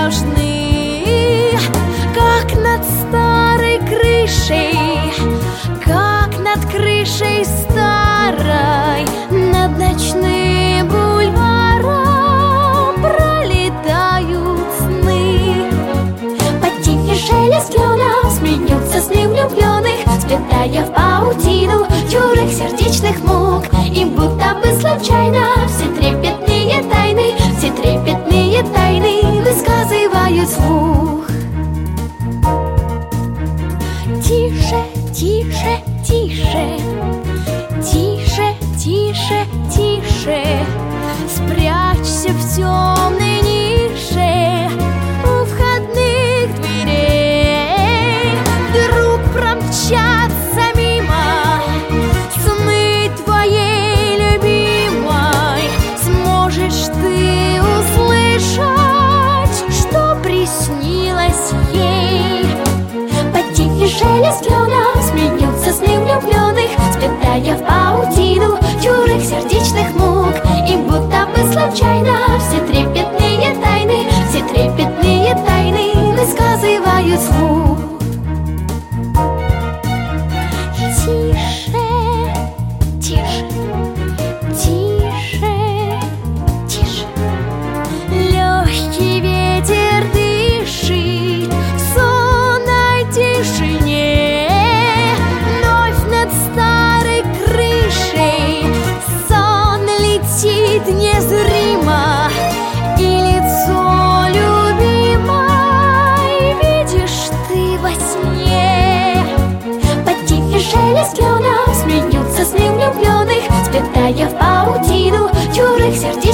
нежный, как над старой крышей, как над крышей старой, над ночным бульваром пролетают сны. Под тихий шелест клена смеются сны влюбленных, сплетая в паутину чужих сердечных мук. Им будто бы случайно все трепетные тайны высказывают вслух. Тише, тише, тише, тише, тише, тише, спрячься в темной нише у входных дверей. Вдруг промчатся мимо сны твоей любимой. Сможешь ты услышать, что приснилось ей. Под тихий шелест клена смеются сны влюбленных, сплетая в паутину чужих сердечных мук. Им будто бы случайно все трепетные тайны высказывают вслух. Тише, тише, тише, тише. Легкий ветер дышит в сонной тишине. Вновь над старой крышей сон летит незримо, и лицо любимой видишь ты во сне. Под тихий шелест клена смеются сны влюбленных, сплетая в паутину чужих сердец.